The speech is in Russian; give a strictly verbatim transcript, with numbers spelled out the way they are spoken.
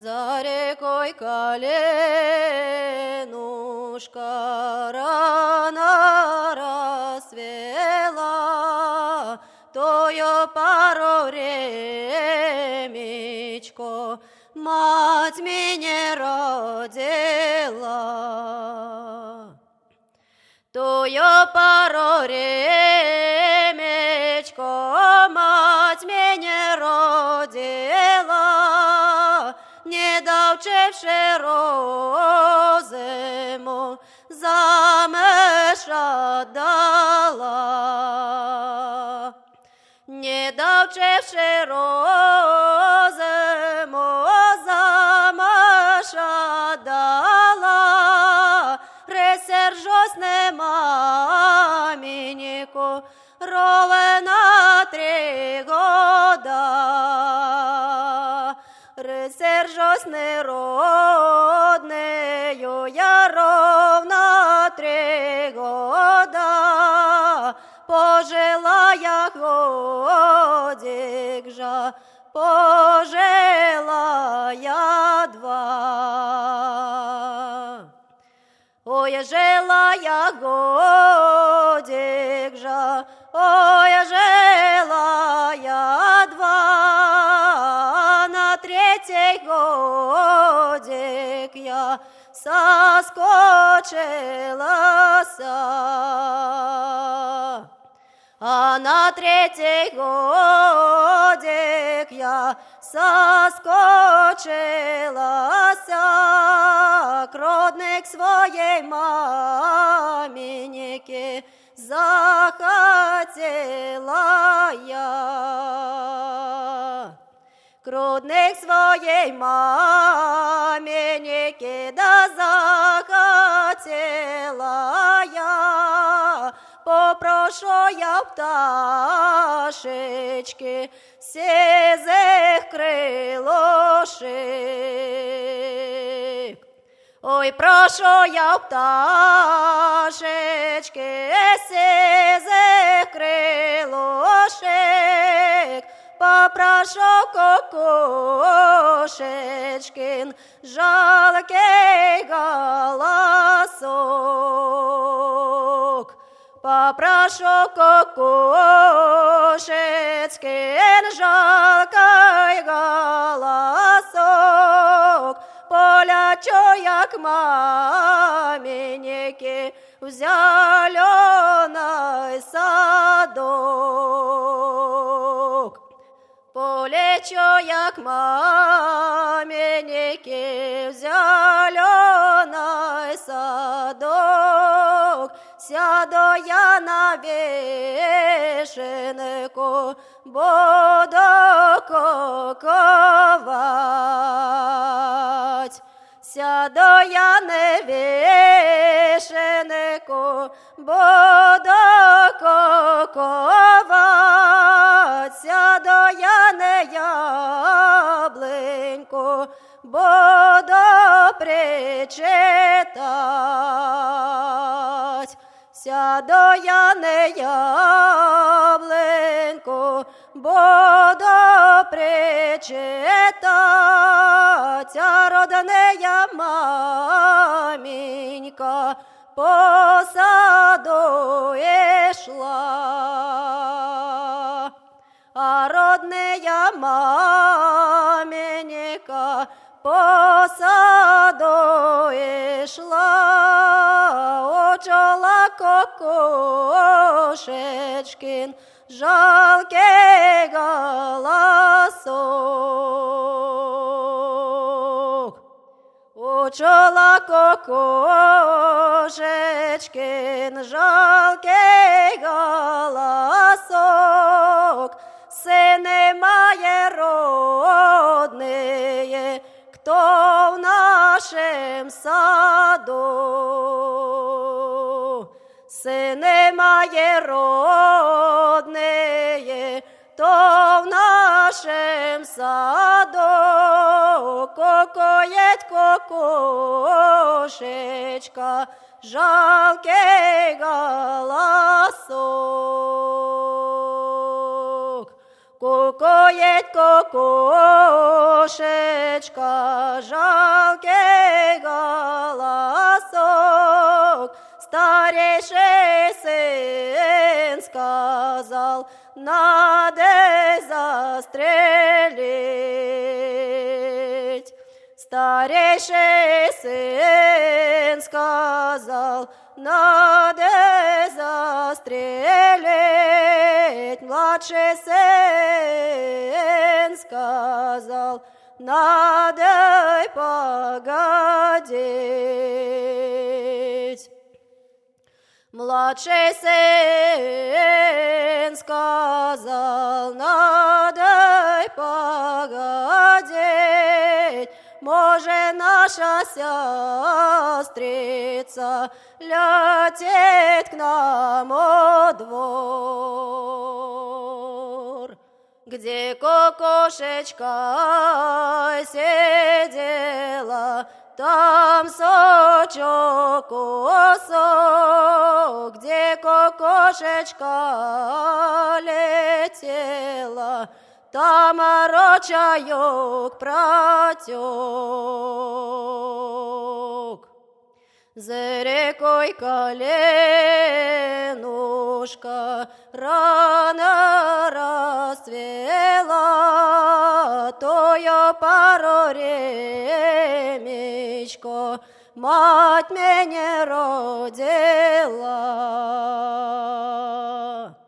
За рекой коленушка рано рассвела, тою пару времечко мать меня родила. Тою пару времечко мать меня родила, не довчивши розуму, заміж отдала. Не довчивши розуму, заміж отдала. Ресержусь не маменьку, ровно три года. Ресержусь народнею, я ровно три года. Пожила я годик же, пожила я два. Ой, жила я годик же, ой, жила я два. На третий годик я соскочилася. А на третий годик я соскочилася, к родник своей маменьки захотела я. К родник своей маменьки да захотела я. Попрошу я пташечки сизых крилошек. Ой, прошу я пташечки сизых крилошек, попрошу кокошечкин жалкий голосок. Попрошу кокошечкин жалкий голосок, полячу я к маменьке в зеленый садок. Полечу я к маменьке в зеленый садок. Сяду я на вишенку, буду куковать. Сяду я на вишенку, буду куковать. Сяду я на яблоньку, буду причитать. Сяду я на яблоньку, буду причитать, а родная маменька по саду и шла. А родная маменька по саду и шла, учила кокошечкин жалкий голосок. Учила кокошечкин жалкий голосок. Сыны мои родные, кто в нашем саду? Сыны мои родные, кто в нашем саду? Кокоет кокошечка, жалкий голосок. кукует кукушечка, жалкий голосок. Старейший сын сказал, надо застрелить. Старейший сын сказал, надо застрелить. Младший сын сказал, надо погодить. Младший сын сказал, надо погодить. Может, наша сестрица летит к нам во двор, где кукушечка сидела, там сочок кусок, где кукушечка летела, там ручеёк протек. За рекой коленушка рано расцвела, тою пару ремечко мать меня родила.